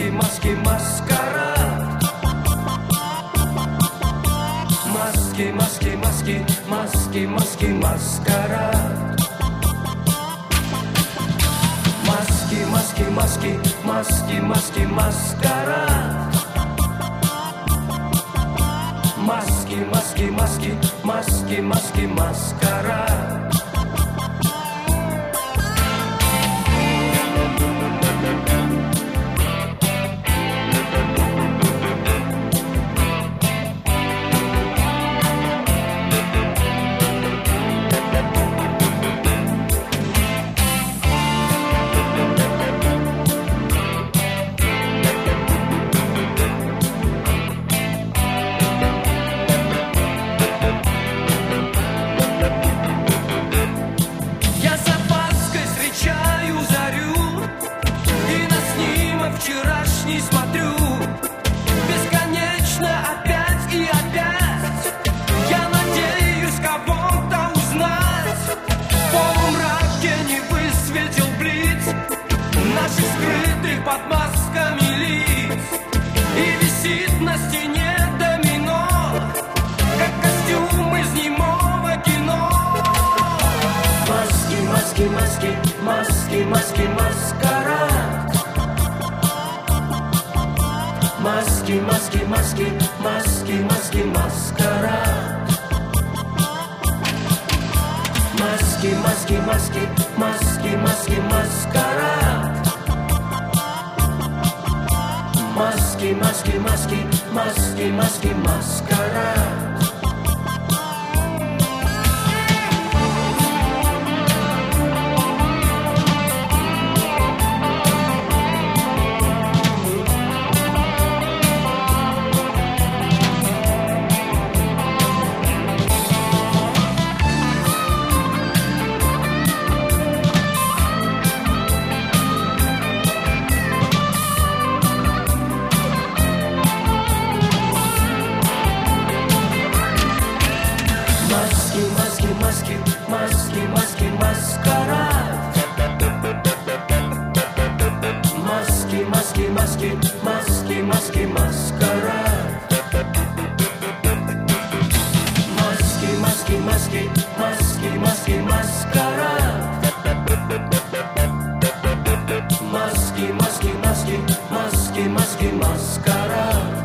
маски, маски, маскарад. Маски, маски, маски, маски, маски, маскарад. Маски, маски, маски, маски, маски, маскарад. Маски, маски, маски, маски, маски, маскарад. Вчерашний смотрю бесконечно опять и опять. Я надеюсь кого-то узнать. В полумраке не высветил блиц наших скрытых под масками лиц. И висит на стене домино, как костюм из немого кино. Маски, маски, маски, маски, маски, маскарад. Маски, маски, маски, маски, маски, маскарад. Маски, маски, маски, маски, маски, маскарад. Маски, маски, маски, маски, маски, маскарад. Маски, маски, маски, маскарад. Маски, маски, маски, маски, маски, маскарад. Маски, маски, маски, маски, маски, маскарад. Маски, маски, маски, маски, маски, маскарад.